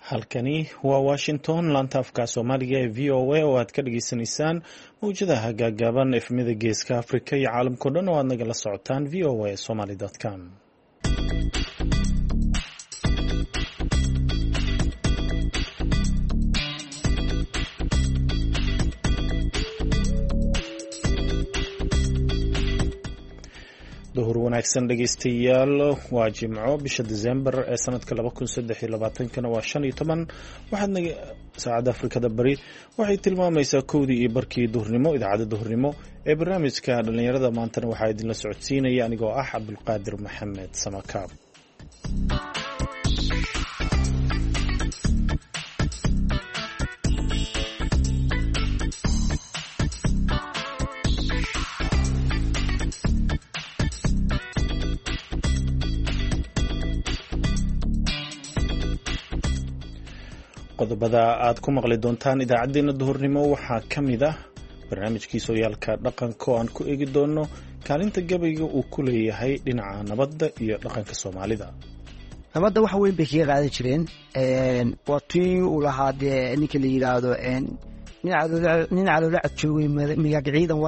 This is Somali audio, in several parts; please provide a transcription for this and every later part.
halkani waa Washington laanta afka Soomaaliga ee VOA oo aad ka dhageysanaysaan mawjadaha gaagaaban efmida geeska Afrika iyo caalamka dhan oo aad nagala socotaan voasomali.com. duhur wanaagsan dhegeystayaal waa Jimco bisha December ee sanadka 2023 waa 15 waxaadna saacada Afrikada bari waxay tilmaamaysaa 1:00 duhurnimo idaacada duhurnimo ee barnaamijka dhalinyarada maanta waxaa idin la socodsiinaya anigoo ah Cabdulqaadir Maxamed Samakaab. qodobada aad ku maqli doontaan idaacadeena duhurnimo waxaa kamid ah barnaamijkii sooyaalka dhaqanka oo aan ku eegi doono kaalinta gabayga uu ku leeyahay dhinaca nabadda iyo dhaqanka Soomaalida. nabadda waxa weyn bay kaga qaadan jireen waa tii uu lahaa dee ninka la yiraahdo nin caloolo cad joogay migaag ciidan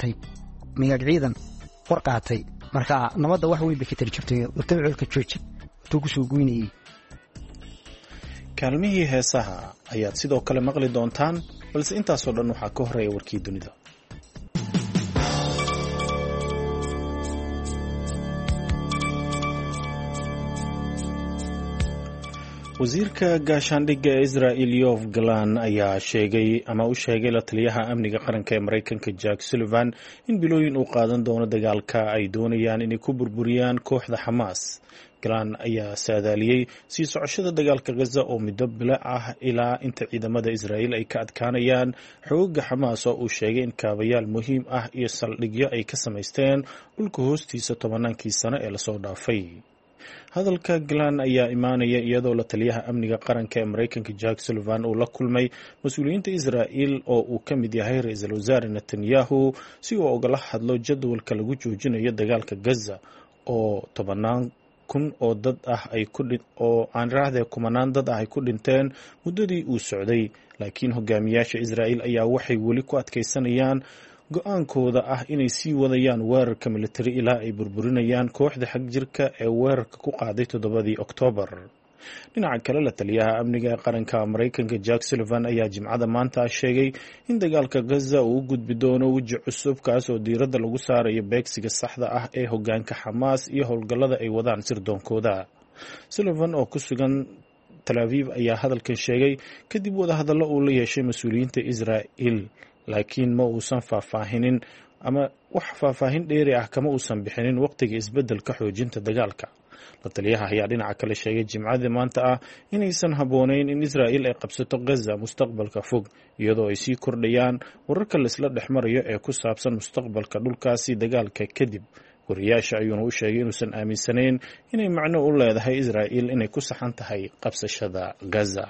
war qaatay marka nabadda wax weyn bay ka tiri jirtay wartaculka jooji intuu ku soo goynayay. kaalmihii heesaha ayaad sidoo kale maqli doontaan balse intaasoo dhan waxaa ka horeeya warkii dunida. wasiirka gaashaandhigga ee Israel Yoav Gallant ayaa u sheegay la taliyaha amniga qaranka ee Mareykanka Jack Sullivan in bilooyin uu qaadan doono dagaalka ay doonayaan inay ku burburiyaan kooxda Xamaas. Gallant ayaa saadaaliyey sii socoshada dagaalka Gaza oo muddo bilo ah ilaa inta ciidamada Israel ay ka adkaanayaan xoogga Xamaas oo uu sheegay in kaabayaal muhiim ah iyo saldhigyo ay ka samaysteen dhulka hoostiisa 10 sano ee lasoo dhaafay. hadalka Gallant ayaa imaanaya iyadoo la taliyaha amniga qaranka ee Mareykanka Jack Sullivan uu la kulmay mas'uuliyiinta Israel oo uu ka mid yahay ra'iisul wasaare Netanyahu si uu uga hadlo jadwalka lagu joojinayo dagaalka Gaza oo 10,000 oo dad ah kumanaan dad ah ay ku dhinteen muddadii uu socday, laakiin hogaamiyaasha Israel ayaa waxay weli ku adkeysanayaan go'aankooda ah inay sii wadayaan weerarka militari ilaa ay burburinayaan kooxda xagjirka ee weerarka ku qaaday 7 Oktoobar. dhinaca kale la taliyaha amniga qaranka Mareykanka Jack Sullivan ayaa Jimcada maanta sheegay in dagaalka Gaza uu gudbi doono weji cusub kaas oo diiradda lagu saarayo beegsiga saxda ah ee hoggaanka Xamaas iyo howlgallada ay wadaan sirdoonkooda. Sullivan oo ku sugan Tel Aviv ayaa hadalkan sheegay kadib wadahadallo uu la yeeshay mas'uuliyiinta Israel, laakiin ma uusan faahfaahinin ama wax faahfaahin dheeri ah kama uusan bixinin waqtiga isbeddelka xoojinta dagaalka. la taliyaha ayaa dhinaca kale sheegay Jimcada maanta ah inaysan habboonayn in Israel ay qabsato Gaza mustaqbalka fog, iyadoo ay sii kordhayaan wararka la isla dhexmarayo ee ku saabsan mustaqbalka dhulkaasi dagaalka kadib. wariyaasha ayuuna u sheegay inuusan aaminsanayn inay macno u leedahay Israel inay ku saxan tahay qabsashada Gaza.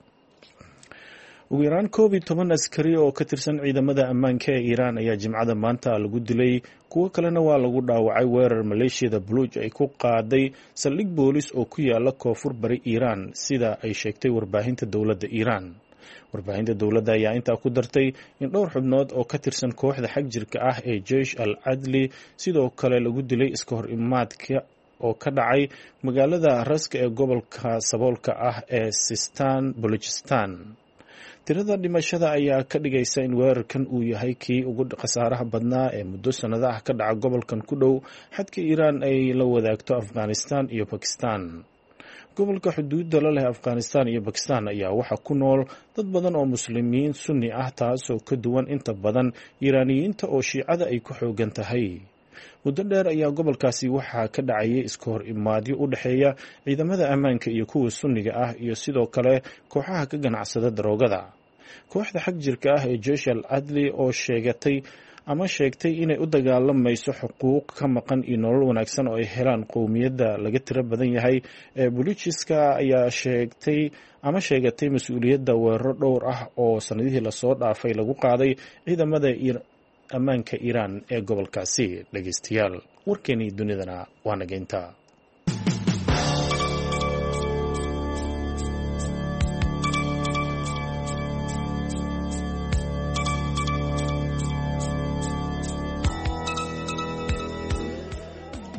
ugu yaraan 11 askari oo ka tirsan ciidamada ammaanka ee Iran ayaa Jimcada maanta lagu dilay, kuwo kalena waa lagu dhaawacay weerar Maleeshiyada Buluj ay ku qaaday saldhig boolis oo ku yaala koonfur bari Iran, sida ay sheegtay warbaahinta dowladda Iran. warbaahinta dowladda ayaa intaa ku dartay in dhowr xubnood oo ka tirsan kooxda xagjirka ah ee Jaysh al-Adli sidoo kale lagu dilay iska hor imaadka oo ka dhacay magaalada Raska ee gobolka saboolka ah ee Sistan Balochistan. tirada dhimashada ayaa ka dhigaysa in weerarkan uu yahay kii ugu khasaaraha badnaa ee muddo sanado ah ka dhaca gobolkan ku dhow xadka Iran ay la wadaagto Afghanistan iyo Pakistan. gobolka xuduudda la leh Afghanistan iyo Pakistan ayaa waxaa ku nool dad badan oo muslimiin Sunni ah, taasoo ka duwan inta badan Iiraaniyiinta oo Shiicada ay ku xoogan tahay. muddo dheer ayaa gobolkaasi waxaa ka dhacayay iska hor imaadyo u dhexeeya ciidamada ammaanka iyo kuwa Sunniga ah iyo sidoo kale kooxaha ka ganacsada daroogada. kooxda xagjirka ah ee Jaysh al-Adli oo sheegtay inay u dagaalamayso xuquuq ka maqan iyo nolol wanaagsan oo ay helaan qowmiyadda laga tiro badan yahay ee Buluchiska ayaa sheegatay mas'uuliyadda weeraro dhowr ah oo sanadihii lasoo dhaafay lagu qaaday ciidamada ammaanka Iran ee gobolkaasi. dhageystayaal warkeenii dunidana waa nageynta.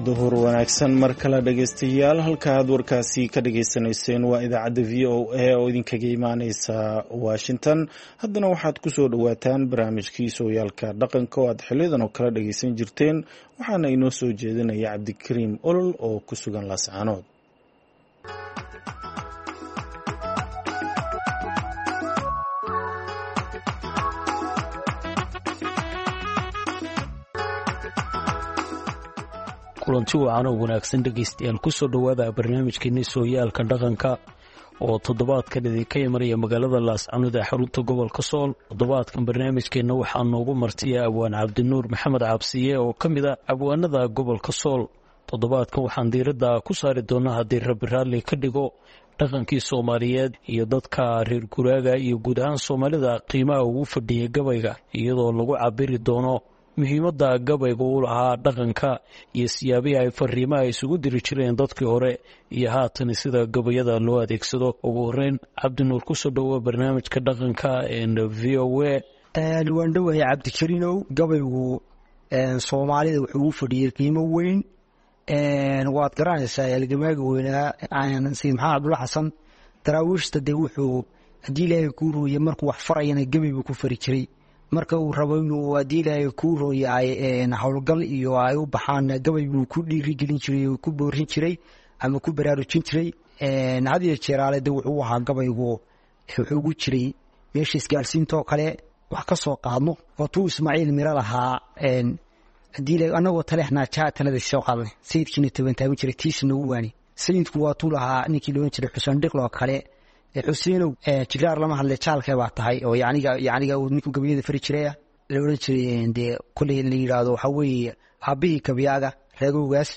duhur wanaagsan mar kale dhegaystayaal halka aad warkaasi ka dhagaysanayseen waa idaacadda v o a oo idinkaga imaaneysa Washington. haddana waxaad ku soo dhawaataan barnaamijkii sooyaalka dhaqanka oo aad xiliyadan oo kala dhagaysan jirteen, waxaana inoo soo jeedinaya Cabdikariim Olol oo ku sugan Laascaanood. kulanti wacan oo wanaagsan dhegaystayaal ku soo dhawaada barnaamijkeena sooyaalka dhaqanka oo toddobaadkan idinka imanaya magaalada Laascaanood ee xarunta gobolka Sool. toddobaadkan barnaamijkeena waxaa noogu martiya abwaan Cabdinuur Maxamed Cabsiye oo ka mid ah abwaanada gobolka Sool. toddobaadkan waxaan diiradda ku saari doonaa haddii Rabbi raalli ka dhigo dhaqankii Soomaaliyeed iyo dadka reer guraaga iyo guud ahaan Soomaalida qiimaha ugu fadhiyay gabayga, iyadoo lagu cabiri doono muhiimadda gabayga uu lahaa dhaqanka iyo siyaabihii ay fariimaha isugu diri jireen dadkii hore iyo haatan sida gabayada loo adeegsado. ugu horeyn Cabdinuur ku soo dhawo barnaamijka dhaqanka v o a. waan dhawahay Cabdikariinow. gabaygu Soomaalida wuxuu u fadhiyay qiimo weyn. waad garanaysaa halgamaaga weynaa Sayid Maxamed Cabdulla Xasan daraawiishta dee wuxuu haddii Ilaahay kuu rooyay markuu wax farayana gabaygu ku fari jiray. marka uu rabo inuu haddii Ilaahay kuu rooyay howlgal iyo ay u baxaan gabaygu ku dhiirigelin jiray oo ku boorin jiray ama ku baraarujin jiray. hadiyo jeeraale dee wuxuu ahaa gabaygu wuxuu ugu jiray meesha isgaarsiintoo kale wax ka soo qaadno oo tuu Ismaaciil Miro lahaa haddii anagoo taleexnaa jaa talada soo qaadnay sayidkiina tobantaami jiray tiisna u waani. sayidku waa tuu lahaa ninkii loolan jiray Xuseen Dhiqloo kale Xuseenow jigraar lama hadle jaalkee baa tahay oo yacniga uu ninku gabayada fari jiray la odhan jiray dee kolley la yidhaahdo waxaa weeye aabihii kabiyaaga reegowgaas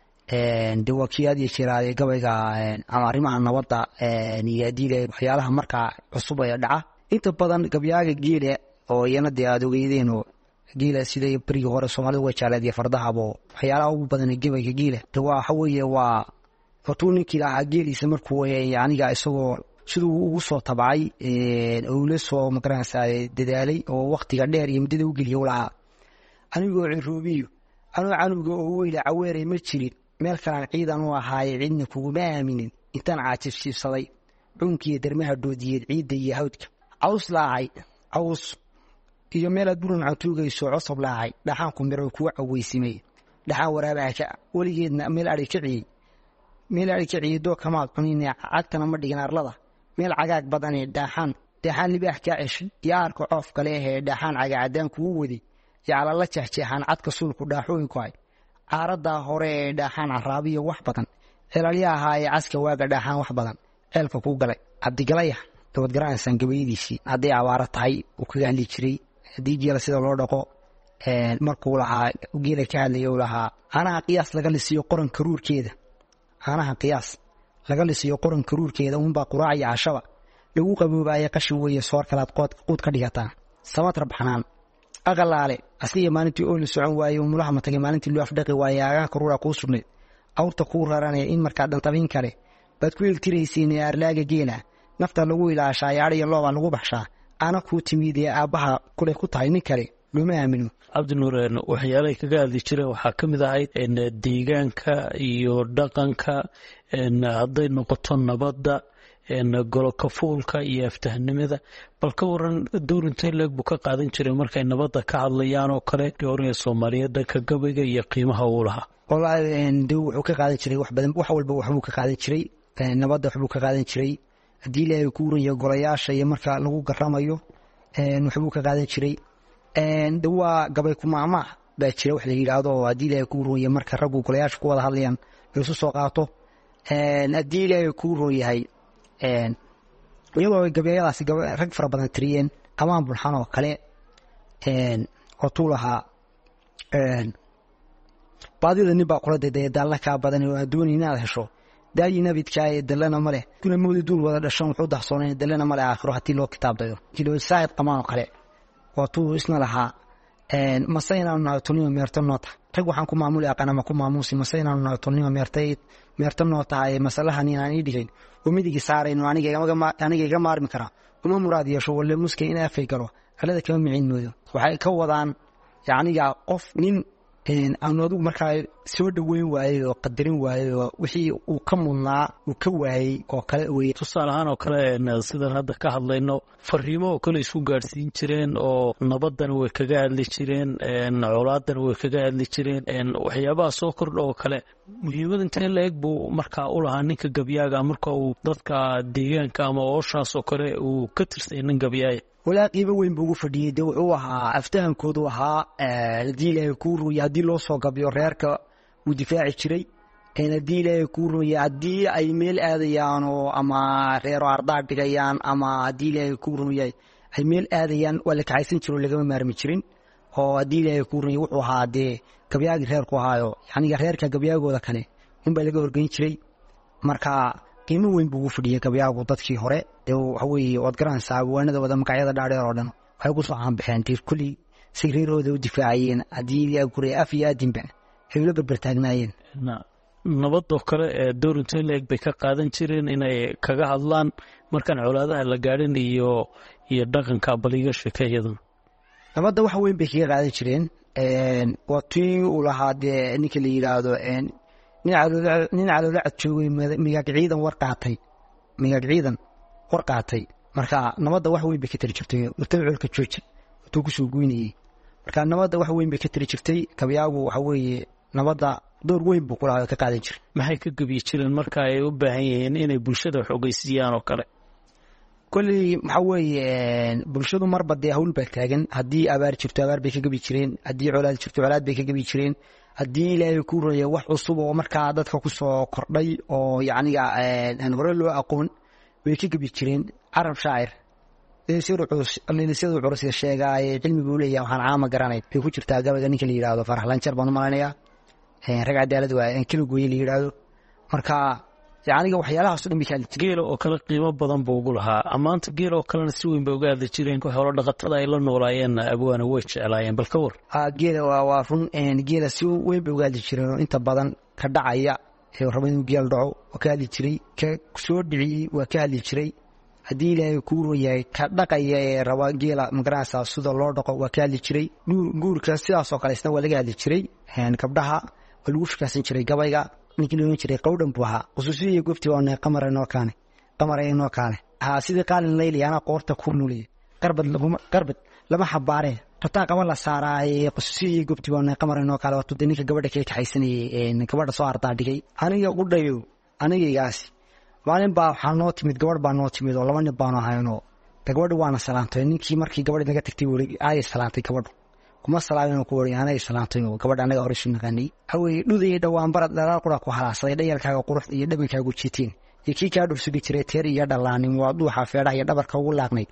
dee waa kii hadiyo jeeraale gabayga ama arrimaha nabadda iyo haddii le waxyaalaha markaa cusub ee dhaca. inta badan gabyaaga geela oo iyana dee aad ogeydeen oo geela sida berigii hore Soomaalida way jecleed fardahabo waxyaalaha ugu badan gabayga geela dee waxa weeye waa tuu ninkii lahaa geeliisa markuu yacniga isagoo siduu ugu soo tabcay oo la soo magaranaysaa dadaalay oo waqtiga dheer iyo muddada u geliyay lahaa. anigoo ciroobiyo canuga oo weyla caweeray ma jirin meel kalaan ciidan u ahaayay cidna kuguma aaminin intaan caajibsiibsaday dhunkiiyo darmaha doodiyey ciidda iyo hawdka caws laacay caws iyo meelaad buran cantuugayso cosab laacay dhaxaanku miro kuwa caweysimay dhaxaan waraabaha weligeedna meel ari kiciyey doo kamaad cunine cagtana ma dhigin arlada meel cagaag badanee dhaxaan libaax kaa ceshay iyo aarka coof kale ahee dhaxaan cagacadaan kugu waday yaclala jahjeexaan cadka suulku dhaaxooyinku hay caaradaa hore ee dhaxaan caraabiyo wax badan celalya ahaayee caska waaga dhaxaan wax badan ceelka kuu galay cabdigalaya dawad garanaysaan gabayadiisii hadday abaaro tahay uu kaga hadli jiray haddii geela sida loo dhaqo markuu lahaa geela ka hadlaya uu lahaa anaha qiyaas laga lisiyo qoranka ruurkeeda unbaa quraac iyo cashaba lagu qaboobaaya qashin weeye soor kalaad quud ka dhigataa samad rabxanaan aqalaale asliya maalintii oo la socon waaye umulaha matagay maalintii loo afdhaqi waaye agaanka ruura kuu sugnayd awrta kuu raranaya in markaa dhantabin kale baad ku iltiraysiin aarlaaga geela nafta lagu ilaashaa yaadhiya loobaa lagu baxshaa ana kuu timid ee aabbaha kule ku tahay nin kale looma aamino. Cabdinuur waxyaalahay kaga hadli jireen waxaa ka mid ahayd deegaanka iyo dhaqanka hadday noqoto nabadda golokafuulka iyo aftahnimada. bal ka waran dowrinta leeg buu ka qaadan jiray markay nabadda ka hadlayaan oo kale dowriga Soomaaliyeed dhanka gabayga iyo qiimaha uu lahaa. wallaahi dee wuxuu ka qaadan jiray wax badan, wax walba waxbuu ka qaadan jiray. nabadda waxbuu ka qaadan jiray haddii Ilaahay ku uraya golayaasha iyo marka lagu garamayo waxbuu ka qaadan jiray. de waa gabay ku maamaah baa jira wax la yidhaahdo haddii Ilaahay kuu roon yahay marka raggu golayaasha ku wada hadlayaan isu soo qaato haddii Ilaahay kuu roon yahay iyadoo gabayadaasi rag fara badan tiriyeen amaan bulxan oo kale oo tuu lahaa baadida nin baa kula dayday daalla kaa badan oo adduun inaad hesho daayi nabidkaaye dallana ma leh kuna moodi duul wada dhashan wuxuu dahsoonay dallana ma leh aakhiro haddii loo kitaab dayo jilo saayid qamaan oo kale waa tuu isna lahaa masaynaanu nahay tolnimo meerta noo tahay rag waxaan ku maamuli aqanama ku maamuusi masaynaanu nahay tolnimo meerta noo tahay masalahan inaan ii dhigayn oo midigi saarayno aniga iga maarmi karaa uma muraad yeesho walle muskay in afay galo alada kama micin moodo waxay ka wadaan yacniga qof nin aanu adigu markaa soo dhaweyn waayey oo qadarin waayey oo wixii uu ka mudnaa uu ka waayey oo kale weeye. tusaale ahaan oo kale sidan hadda ka hadlayno fariimo oo kale isku gaadhsiin jireen oo nabadana way kaga hadli jireen colaadana way kaga hadli jireen waxyaabaha soo kordha oo kale muhiimada intee la eg buu markaa u lahaa ninka gabyaaga marka uu dadka deegaanka ama ooshaas oo kale uu ka tirsay nin gabyaaya. walaa qiimo weyn buu ugu fadhiyey de wuxuu ahaa aftahankoodu ahaa haddii ilaahay kuu ruuya haddii loo soo gabyo reerka uu difaaci jiray haddii ilaahay kuu ruuya haddii ay meel aadayaan oo ama reero ardaa dhigayaan ama haddii ilaahay kuu ruuya ay meel aadayaan waa la kaxaysan jiro lagama maarmi jirin oo haddii ilaahay kuu ruuya wuxuu ahaa dee gabyaagii reerku ahaayo yacniga reerka gabyaagooda kale unbaa laga horgeyn jiray. marka qiimo weyn buu ugu fadhiyey gabyaagu dadkii hore dee waxa weeye waad garanaysaa awaanada wada magacyada dhaadheer oo dhan waxay ku soo caanbaxeen dee kulli say reerooda u difaacayeen haddii ilaahay kuu ruuya af iyo aadinba ay ula berbertaagnaayeen. nabadoo kale door intee la eg bay ka qaadan jireen inay kaga hadlaan markaan colaadaha la gaadhin iyo dhaqanka baliga sheekeeyadan. nabadda wax weyn bay kaga qaadan jireen waa tii uu lahaa dee ninka la yidhaahdo nin caloola cadjoogay migaag ciidan war qaatay marka nabadda wax weyn bay ka tiri jirtay wartaba colka jooja watuu kusoo goynayey. marka nabadda wax weyn bay ka tiri jirtay gabyaagu waxa weeye nabadda door weyn buu ku lahaa ka qaadan jiray. maxay ka gebyi jireen marka ay u baahan yihiin inay bulshada xogeysiiyaan oo kale. kolley waxa weeye bulshadu marba dee hawl baa taagan haddii abaar jirto abaar bay ka gebi jireen haddii colaad jirto colaad bay ka gebi jireen haddii ilaahay kuu ruuya wax cusub oo markaa dadka ku soo kordhay oo yacniga aan hore loo aqoon way ka gebi jireen. carab shaacir liisyadu curus sheegaaye cilmiguu leeyahay waxaan caama garanay bay ku jirtaa gabayga ninka la yidhaahdo farax lanjar baan u malaynayaa rag cadaalad waa kala gooye la yidhaahdo. marka yacniga waxyaalahaas o dhan bay ka hadli jireen. geela oo kale qiimo badan buu ugu lahaa ammaanta geela oo kalena si weyn bay uga hadli jireen xoolo dhaqatada ay la noolaayeen abwaana way jeclaayeen bal ka war. geela waa run geela si weyn bay uga hadli jireen oo inta badan ka dhacaya raba inuu geel dhaco waa ka hadli jiray ka soo dhiciyey waa ka hadli jiray haddii ilaahay kuu ruuyahay ka dhaqaya ee raba geela magaranaysaa sida loo dhaqo waa ka hadli jiray. guurka sidaasoo kale isna waa laga hadli jiray gabdhaha waa lagu fikaasan jiray gabayga ninkii loolan jiray qowdhan buu ahaa khusuusiya goobtii waa qamar inoo kaane sidii qaalin layli anaa qoorta ku nuliya qarbad lama xabaareen rataa qaban la saaraaye khusuusiya goobtii waa qamar inoo kaale waatu dee ninka gabadha kee kaxaysanayay gabadha soo ardaa dhigay aniga u dhayo anigaygaasi maalin baa waxaa noo timid gabadh baa noo timid oo 2 nin baanu ahaynoo gabadha waana salaantay ninkii markii gabadha naga tagtay weli ay salaantay gabadhu kuma salaamin ku wari anay salaantay gabadha anaga hore isu naqanay haway dhudii dhawaan barad dalaal qura ku halaasaday dhayalkaaga qurux iyo dhabankaagu jiitiin iyo kii ka dhursugi jiray teer iyo dhalaanin waa dhuuxa feedhaha iyo dhabarka ugu laaqnay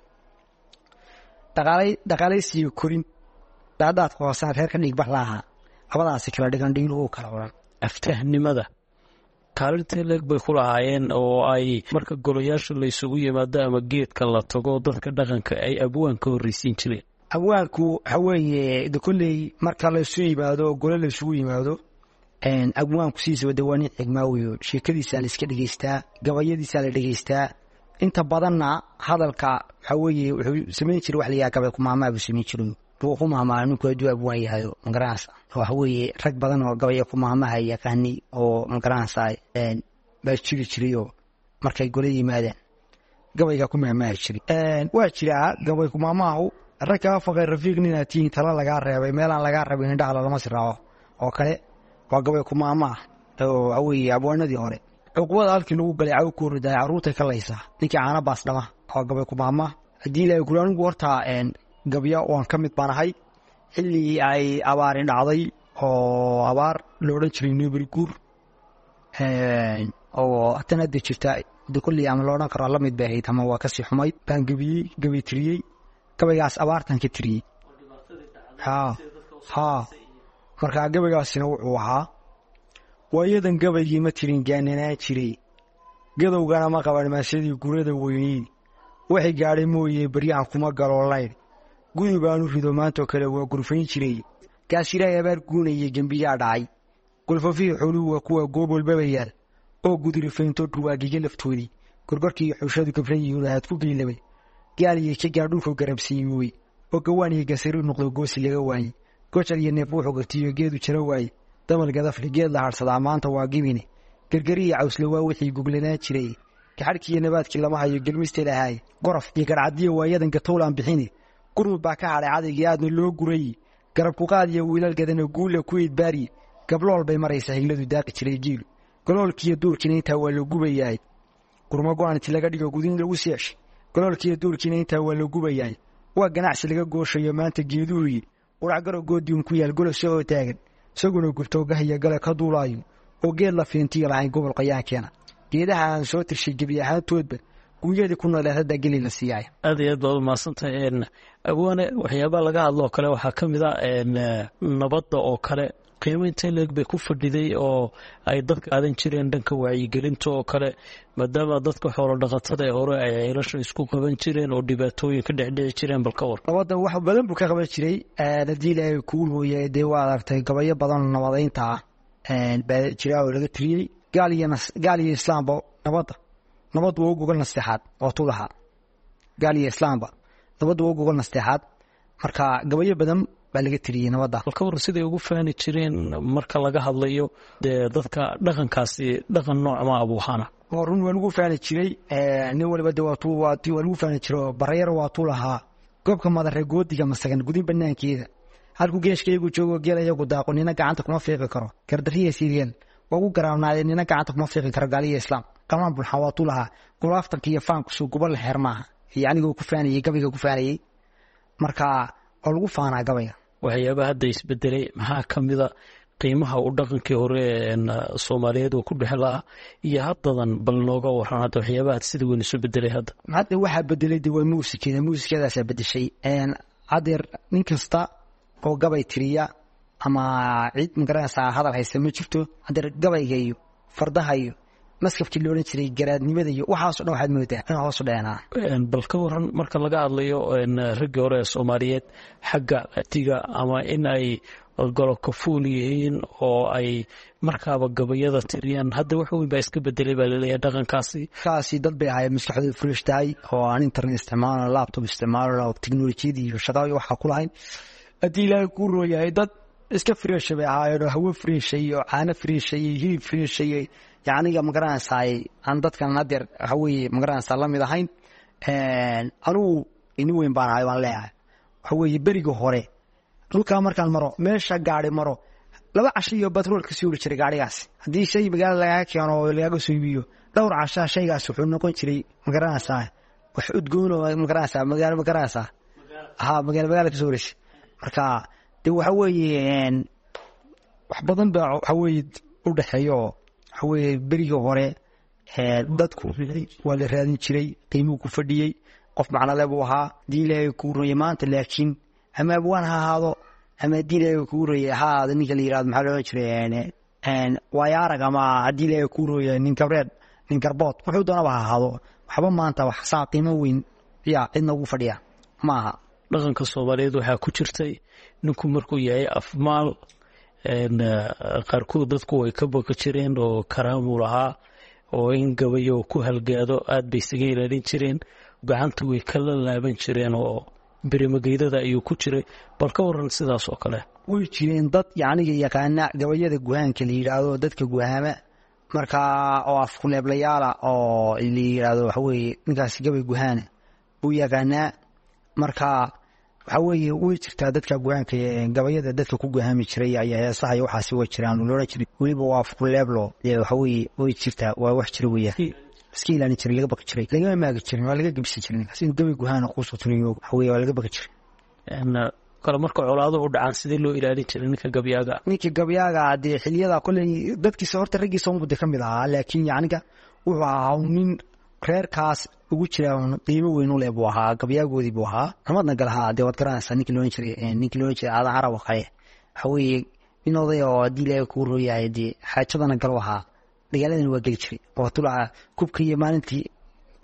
dhaqaalaysiyo korin daadaad qoosaan reerka dhig bax laaha labadaasi kala dhigan dhiilu uu kala oran. aftahnimada kaalinta leeg bay ku lahaayeen oo ay marka golayaasha la isugu yimaado ama geedka la tago dadka dhaqanka ay abwaanka horreysiin jireen. abwaanku waxa weeye de kolley marka la isu yimaado gole la isugu yimaado abwaanku sidiisa wadawaanin xigmaawiyo sheekadiisa la iska dhegeystaa gabayadiisa la dhegeystaa inta badanna hadalka waxa weeye wuxuu samayn jiray wax la yahay gabay ku maamaa buu samayn jiray buu ku maamaa ninku hadduu abwaan yahay magaranaysa waxa weeye rag badan oo gabay ku maamaha yaqaani oo magaranaysa baa jiri jiray oo markay gole yimaadeen gabayga ku maamaa jiray waa jiraa gabay ku maamaha ragga faqay rafiiq ninaatiin tala laga reebay meelaan laga rabin indhaha lama siraaco oo kale waa gabay ku maamaa oo awii abwaanadii hore cuqwada halkii lagu galay caw ku riday caruurta ka laysa ninkii caana baas dhama oo gabay ku maamaa haddii ilaahay kulaanigu horta gabya waan ka mid baanahay xilli ay abaari dhacday oo abaar la odhan jiray nobel guur oo tan hadda jirta de kulli ama la odhan karo la mid bay ahayd ama waa kasii xumayd baan gabay tiriyey gabaygaas abaartan ka tiriyey markaa gabaygaasina wuxuu ahaa waayadan gabaygii ma tirin gaananaan jiray gadowgana ma qaban maasadii gurada weyneyd waxay gaadhay mooye beryahan kuma galoolayn gudi baanu rido maantoo kale waa gurfayn jiray gaashiray abaar guunayay gembiyaa dhacay gulfafihii xooluhu waa kuwa goob walbaba yaal oo gudirifaynto dhurwaagiga laftoodii gorgorkii xushadu gabran yihiin aad ku geylabay gaal iyo ka gaar dhulku garabsiiyey mooye oo gawaan iyo gasari noqdo goosi laga waayey gojar iyo neef wuxuu gartiyo geedu jira waaye damal gadafli geed la harsadaa maanta waa gibine gargari iyo cawsle waa wixii guglanaa jiray kaxadhkii iyo nabaadkii lama hayo gelmisteed ahaay qorof iyo garcadiyo waayadan gatowlaan bixini gurmud baa ka hadhay cadaygii aadna loo guray garab ku qaad iyo wiilal gadana guulla ku idbaari gablool bay maraysaa higladu daaqi jiray giilu galoolkiiyo duurkiina intaa waa la gubayaay gurmo go-aan inti laga dhigo gudin lagu seesh galoolkiiyo duurkiina intaa waa la gubayaay waa ganacsi laga gooshayo maanta geeduuyi qurac garo goodium ku yaal golosha oo taagan isaguna gubtoogahiyo gale ka duulaayo oo geed la fiintiyo lahayn gobol qayaankeena geedaha aan soo tirshay gebi ahaantoodba gunyadii ku nooleed hadda geli la siiyay aad iyo aad baad umahadsantahay awaane waxyaabaha laga hadloo kale waxaa ka mid a nabadda oo kale qiimo intee leeg bay ku fadhiday oo ay dadka aadan jireen dhanka wacyigelinta oo kale maadaama dadka xoolo dhaqatada ee hore ay ceelasha isku qaban jireen oo dhibaatooyin ka dhexdhici jireen bal ka war nabadda wax badan buu ka qaban jiray haddii ilaahay kuu hooyay dee waa aragtay gabayo badan nabadaynta ah baa jira oo laga tiriyey gaal iyo islaamba nabad waa ugoga nasteexaad oo tu lahaa gaal iyo islaamba nabad waa ugoga nasteexaad marka gabayo badan baa laga tiriyey nabadda bal ka war siday ugu faani jireen marka laga hadlayo dee dadka dhaqankaasi dhaqan nooc ma abuuhana run waa lagu faani jiray nin waliba de waa lagu faani jiro barayar waa tu lahaa goobka madare goodiga masagan gudin banaankeeda halkuu geeshkaygu joogo geel ayagu daaqo nina gacanta kuma fiiqi karo gardariya siiriyeen waa ugu garaabnaadee nina gacanta kuma fiiqi karo gaaliya islaam qamaan bulxan waa tu lahaa gulaaftanka iyo faankusu gubal xeer maaha iyo anigoo ku faanayey gabayga ku faanayey marka oo lagu faanaa gabayga waxyaabaha hadda isbedelay maxaa ka mida qiimaha uu dhaqankii hore soomaaliyeed oo ku dhexlaa iyo haddadan bal nooga waran hadda waxyaabaha sida weyn isu bedelay hadda waxaa bedelay de waa muusikadaasaa bedeshay haddeer nin kasta oo gabay tiriya ama cid magaranaysaa hadal haysa ma jirto haddeer gabayga iyo fardaha iyo maskafkii la odhan jiray garaadnimada iyo waxaaso dhan waxaad moodaa in hoosu dheenaa bal ka waran marka laga hadlayo raggii hore ee soomaaliyeed xagga tiga ama in ay golobka fuul yihiin oo ay markaaba gabayada tiriyaan hadda wax weyn baa iska bedelay baa laleeyahay dhaqankaasi dad bay ahaayeen maskaxdooda fresh tahay oo aan internet isticmaalo laptop isticmaalo teknolojiyada iyo shaqada waxaa ku lahayn haddii ilaahay kuu rooyahay dad iska fresh bay ahaayeen oo hawo freeshay iyo caano freeshay iyo hilib freeshay yacniga magaranaysaa aan dadkan haddeer waxa weeye magaranaysaa la mid ahayn anugu ini weyn baan ahay waan leeyahay waxa weeye beriga hore dhulkaa markaan maro meesha gaari maro 2 casho iyo batrool ka soo jiray gaarigaas haddii shay magaala laga keeno oo laga soo iibiyo dhowr casho shaygaas wuxuu noqon jiray magaranaysaa wax udgoon oo magaranaysaa magaranaysaa magaala ka soo wareysay marka de waxa weeye wax badan baa waxa weeye u dhaxeeyo waxa weeye beriga hore dadku waa la raadin jiray qiimuhu ku fadhiyey qof macno leh buu ahaa diin ilaahay ku rooyay maanta laakiin ama abwaan ha ahaado ama diin ilaahay ku rooyay ha ahaado ninka la yiraahdo maxaa loo jiray waa yaarag ama diin ilaahay ku rooyay nin kabreed nin garbood wuxuu doonaba ha ahaado waxba maanta wax saa qiimo weyn yaa cidna ugu fadhiya maaha dhaqanka Soomaaliyeed waxaa ku jirtay ninku markuu yahay afmaal qaarkood dadku way ka baqi jireen oo karaamo lahaa oo in gabayo ku halgaado aad bay isaga ilaalin jireen gacanta way kala laaban jireen oo birimageydada ayuu ku jiray bal ka waran sidaas oo kale way jireen dad yacniga yaqaana gabayada guhaanka la yiraahdo dadka guhaama marka oo af ku leeblayaala oo la yiraahdo waxa weeye ninkaas gabay guhaana buu yaqaanaa marka waxa weeye way jirtaa dadka guhaanka gabayada dadka ku guhaami jiray ayaa heesaha iyo waxaasi way jiraan loola jiray waliba waa af ku leeblo waxa weeye way jirtaa waa wax jira weeyaan iska ilaalin jiray laga baqi jiray laga maagi jiray waa laga gabsi jiray ninkaas in gabay guhaana ku soo tiriyo waxa weeye waa laga baqi jiray kala marka colaado u dhacaan sidii loo ilaalin jiray ninka gabayaaga hadii xiliyada kulay dadkiisa horta ragiisa uu muddo kamid ahaa laakiin yacniga wuxuu ahaa nin reerkaas ugu jira qiimo weyn u leh buu ahaa gabayaagoodii buu ahaa ramadna galaha dee waad garanaysaa ninkii loo jiray aadan carab waqaye waxa weeye nin oday oo haddii ilaahay kuu rooyahay dee xaajadana galo ahaa dagaaladana waa geli jiray oo tulaa kubka iyo maalintii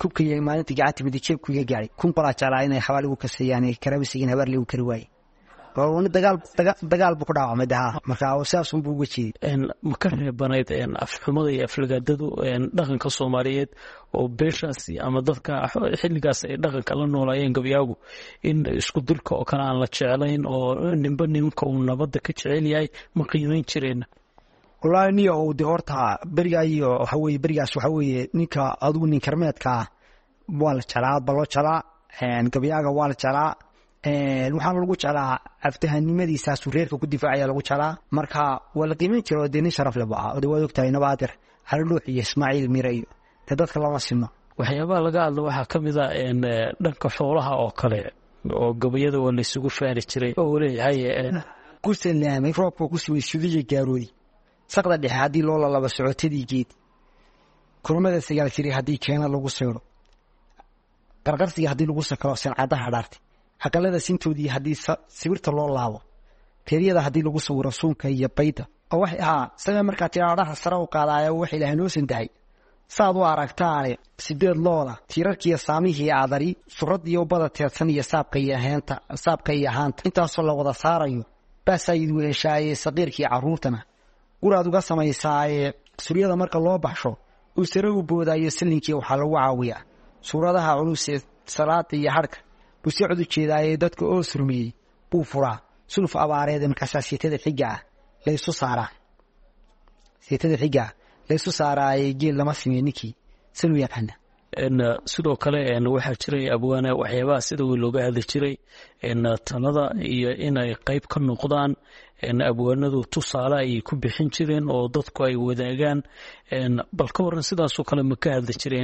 gacanta midig jeebku iga gaaray kun qolaa jeclaa inay xabaal igu kaseeyaan karabisigiin habaar ligu kari waaye oo dagaal buu ku dhaawacmay daha marka sidaas uu uga jeeday ma ka reebanayd afxumada iyo aflagaadadu dhaqanka Soomaaliyeed oo beeshaasi ama dadka xilligaas ay dhaqanka la noolayeen gabyaagu in isku dilka oo kale aan la jecelayn oo ninba ninka uu nabadda ka jecel yahay ma qiimeyn jireen walaal niyo oo horta bariga iyo waxa weeye barigaas waxa weeye ninka adigu nin karmeedka waa la jalaa balo jalaa gabyaaga waa la jalaa waxaan lagu jalaa aftahanimadiisa reerka ku difaacaya lagu jalaa marka waa la qiimeyn jiray oo deeni sharaf leh baa oo wada ogtahay nabaadir Haruux iyo Ismaaciil Miray dadka lama sino waxyaabaha laga hadlo waxa kamid ah dhanka xoolaha oo kale oo gabayada waa la isugu faari jiray oo leeyahay ku salaamay roobka ku soo isudiyay gaaroodi saqda dhexe hadii loo laba socotadii geed kulmada sigaal jiray hadii keena lagu soo qarqarsiga hadii lagu sakaro sancadaha dhaartay aqalada sintoodii hadii sawirta loo laabo teeriyada hadii lagu sawiro suunka iyo bayda oo wax saga marka tiraadaha sare u qaadaayo wax Ilaahay noo sandahay saad u aragtaan sideed looda tirarkiya saamihii aadari suradiyo bada teedsan iyo saabka iyo haanta intaas la wada saarayo baasayid weeshaayay saqiirkii caruurtana guraad uga sameysay suriyada marka loo baxsho uu sare u boodayo salinkii waxa lagu caawiyaa suuradaha culus salaada iyo harka buu si cod u jeedaayay dadka oo surmiyay buu furaa sulf abaareed markaasiyada xiga la isu saaraa sitada xiga la isu saaraay geel lama sameeynikii sanu yaqaan sidoo kale waxa jiray abwaana waxyaabaha sida looga hadli jiray tanada iyo inay qayb ka noqdaan abwaanadu tusaale ay ku bixin jireen oo dadku ay wadaagaan bal ka waran sidaas oo kale ma ka hadli jireen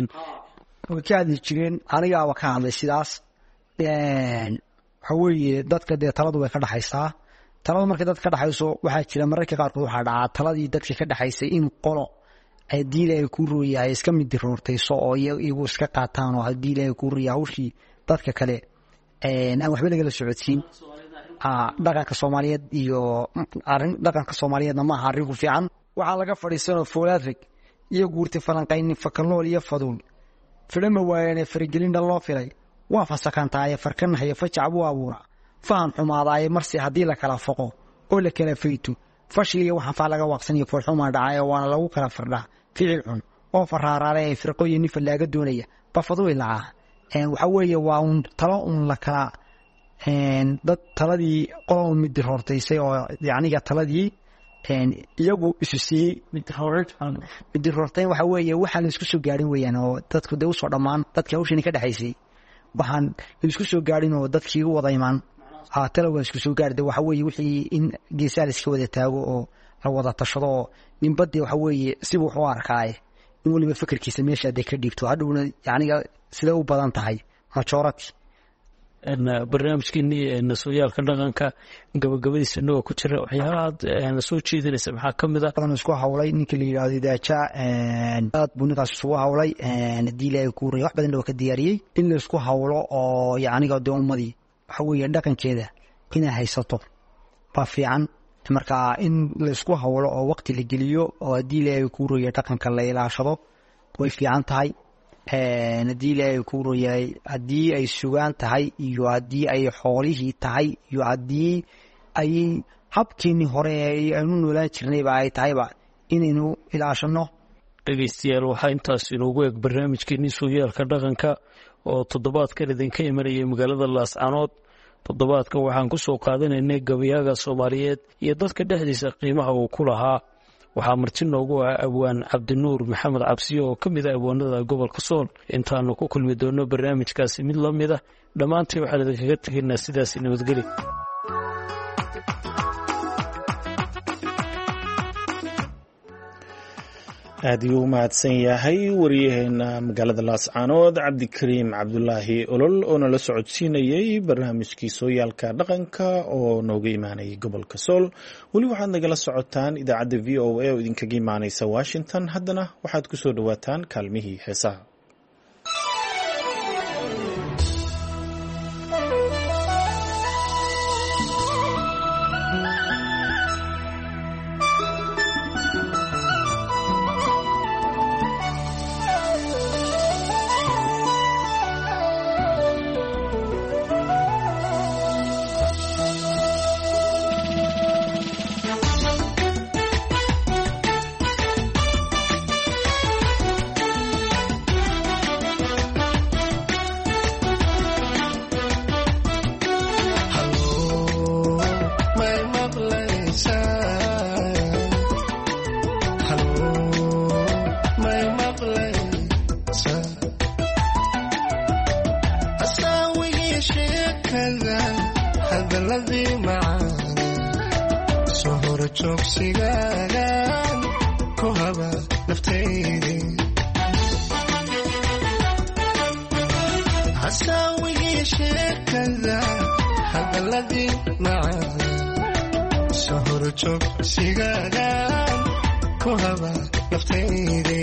aniga waa ka hadlay sidaas waxa weeye dadka taladu way ka dhaxaysaa talada marka dadka ka dhaxayso waxa jira mararka qaar waxa dhacaa taladii dadka ka dhaxaysay in qolo ay diilay ku rooyay iska mid diroortayso oo iyagu iska qaataan oo diilay ku rooyay hawshii dadka kale aan waxba laga socodsiin dhaqanka Soomaaliyeed iyo dhaqanka Soomaaliyeedna ma aha arrin ku fiican waxa laga fadhiisano foolaadrig iyo guurti falanqayn fakalnool iyo faduul filma waayeen farigelinda loo filay waa fasakantaay farkan haya fajac buu abuura faham xumaadaay marsi hadii la kala foqo oo la kala fayto fashiliya waxa fa laga waqsaniyo farxuma dhacay waana lagu kala firdhaa ficil xun oo faraaraalay firqooyin falaaga doonaya bafadu ilaa waxa weeye waa talo la kala dad taladii qoom mid hortaysay oo yaaniga taladii iyagu isu sii mid hortay waxa weeye waxa la isku soo gaarin weeyaan oo dadku u soo dhamaan dadka hawshan ka dhaxaysay waxaan isku soo gaarin oo dadkii u wada imaan talawa isku soo gaarday waxa weeye wixii in geesaal iska wada taago oo la wada tashado ninbadii waxa weeye si wuxuu arkaay in waliba fikirkiisa meesha ay ka dhibto hadhowna yaaniga sida u badan tahay majority barnaamijkeennii sooyaalka dhaqanka gabagabadiisa noo ku jira waxyaabaha soo jeedinaysa maxaa ka mid ah isku hawlay ninka la yiraahdo daaja aad buu ninkaas soo hawlay diilay ku wax badan oo ka diyaariyay in la isku hawlo oo yaaniga doomadii waxa weeye dhaqankeeda inay haysato ba fiican marka in la isku hawlo oo waqti la geliyo oo diilay ku rooyay dhaqanka la ilaashado way fiican tahay diilay ku rooyay hadii ay sugaan tahay iyo hadii ay xoolihii tahay iyo hadii ay habkiini hore aynu noolaan jirnay ba ay tahay ba inaynu ilaashano dhageystayaal waxa intaas inoogu eeg barnaamijkeennii sooyaalka dhaqanka oo toddobaadkan idinka imanayay magaalada Laascaanood toddobaadkan waxaan ku soo qaadanaynay gabayaaga Soomaaliyeed iyo dadka dhexdiisa qiimaha uu ku lahaa waxaa marti noogu ah abwaan Cabdinuur Maxamed Cabsiyo oo ka mid ah abwaanada gobolka Sool intaanu ku kulmi doono barnaamijkaasi mid la mid ah dhamaantii waxaan idinkaga tegaynaa sidaas nabadgelyo aad ayuu u mahadsan yahay wariyaheena magaalada Laascaanood Cabdikariim Cabdulaahi Olol oo nala socodsiinayay barnaamijkii sooyaalka dhaqanka oo nooga imaanayay gobolka Sool wali waxaad nagala socotaan idaacadda VOA oo idinkaga imaanaysa Washington haddana waxaad ku soo dhawaataan kaalmihii heesaha hadaladii macaana soo hora joogsigaagan ku haba naftaydi hasaawigii sheekada hadaladii macaana soo hora joogsigaagan ku haba naftaydi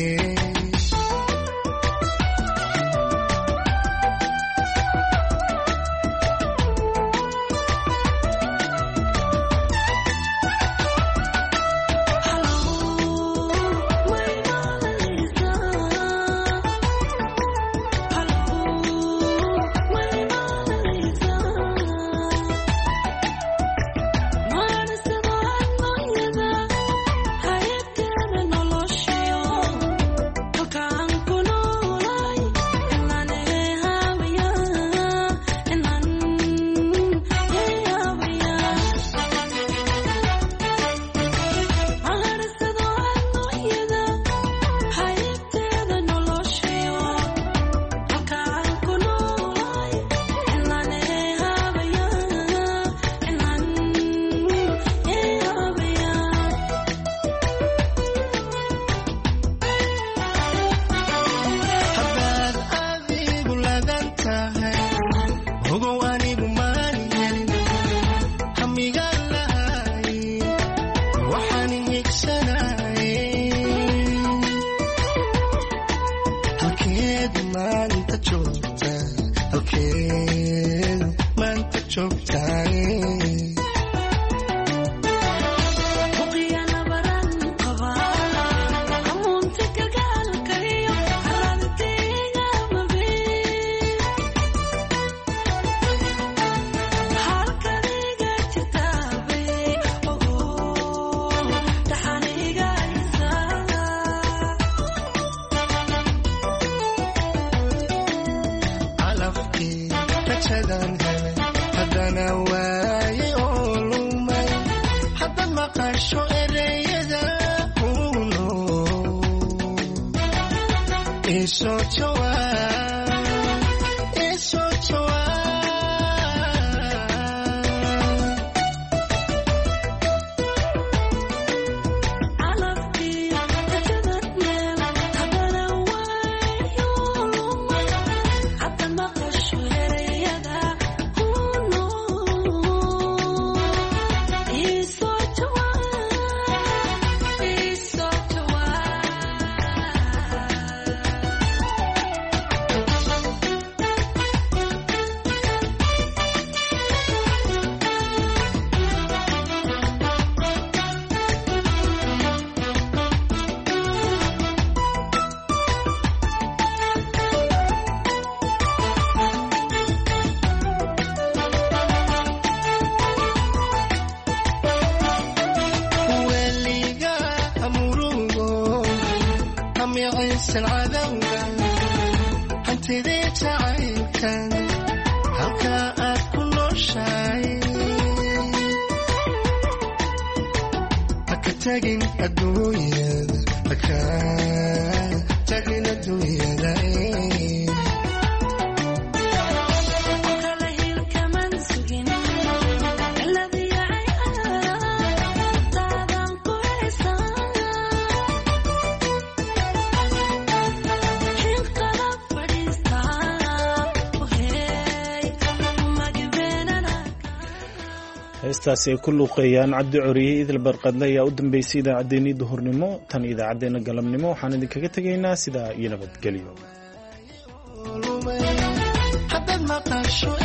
heestaasi ay ku luuqeeyaan cabdi coriye idil barqadle ayaa u dambeysay idaacaddeenii duhurnimo tan idaacaddeenna galabnimo waxaan idinkaga tegaynaa sidaa iyo nabadgelyo.